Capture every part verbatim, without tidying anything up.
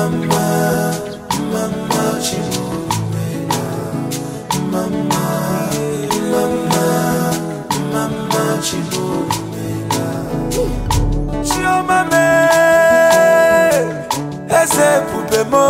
mama, mama chimumela, mama, mama, mama chimumela. Chioma me, ese pupemo,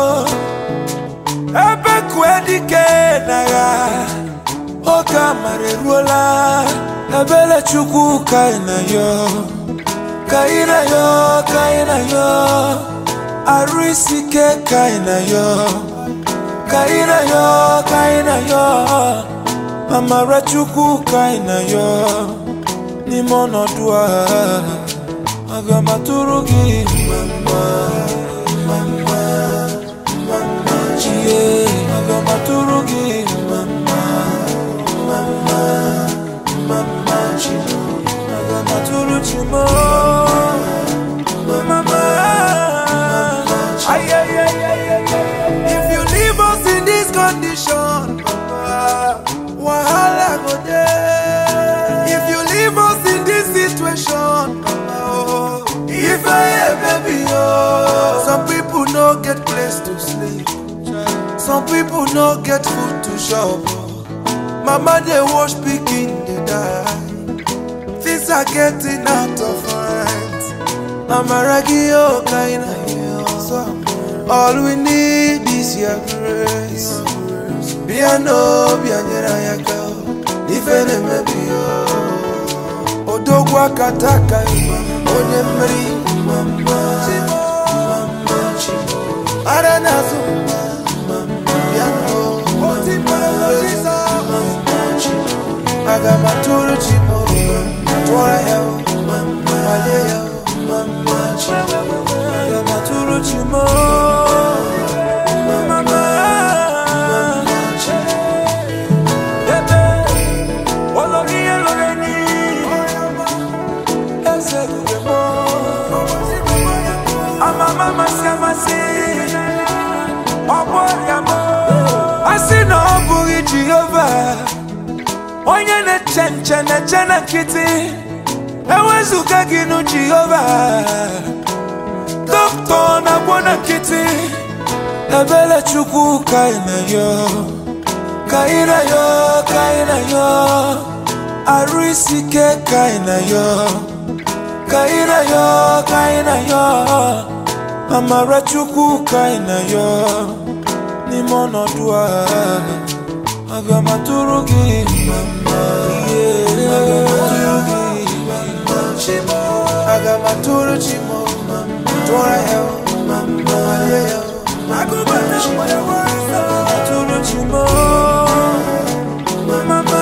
ebe kwedike naga, oka mareruola, ebele chuku kaina yo. Kaina yo, kaina yo, arisike kaina yo. Kaina yo, kaina yo, amara chuku kaina yo. Ni mono dua, agama turugi. Mama, mama, mama chie, agama turugi. Mama, mama, mama chie. Maturu chimo, mama. Ay, ay, ay, ay, ay. If you leave us in this condition, papa, wahala go there. If you leave us in this situation, papa, oh, if I am baby, oh, some people no get place to sleep, some people no get food to shop. Mama they wash pikin they die. Things are getting out of hand. Amaragio kaina yo. All we need is your grace. Biano bianyera yaka. Ifene mebio. Odogwa kataka ima. Onyemri mama. Mama chimo. Arana zumba. Biano. Otima lojisa. Mama chimo. Agamaturu chimo. Tora yo, mama, yo, mama, chimo, mama, turu chimo, mama, mama, chimo. Bebe, ologi elogeni, ese demo, ama mama siamasi, oboyamo, asino oburi Jehovah. Onye ne chenche ne chena kiti ewezuka ginu Jehovah. Doctor na bona kiti ebele chuku kaina yo. Kaina yo, kaina yo, arisike kaina yo. Kaina yo, kaina yo, amara chuku kaina yo. Ni mono dua agama turugi mama, yeah. Agama turugi mama, chimo. Agama turu chimo mama, tora yo mama, yo agama chimo, agama turu chimo mama,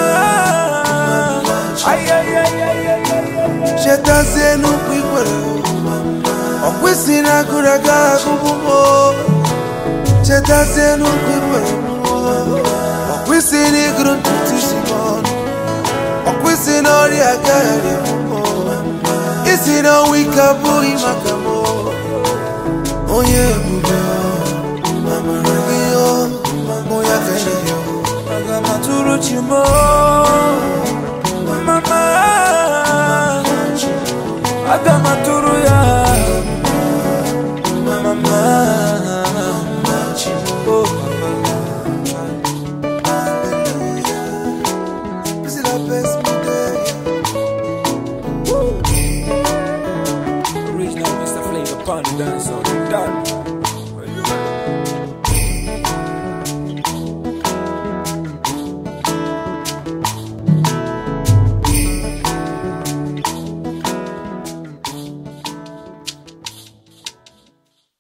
ay ay ay ay ay. Shetaze no kwikwere mama, okwesina kuraga kubumo. Shetaze no kwikwere. We see the ground to Simon. We see no reagari. Is it a week of boy Macamo? Oh, yeah, Mama Ravio, Moya Felio. I got my Turuchimo, Mama. I got my Turuya, Mama. Oh, Original Mister Flavor Pond dance on done.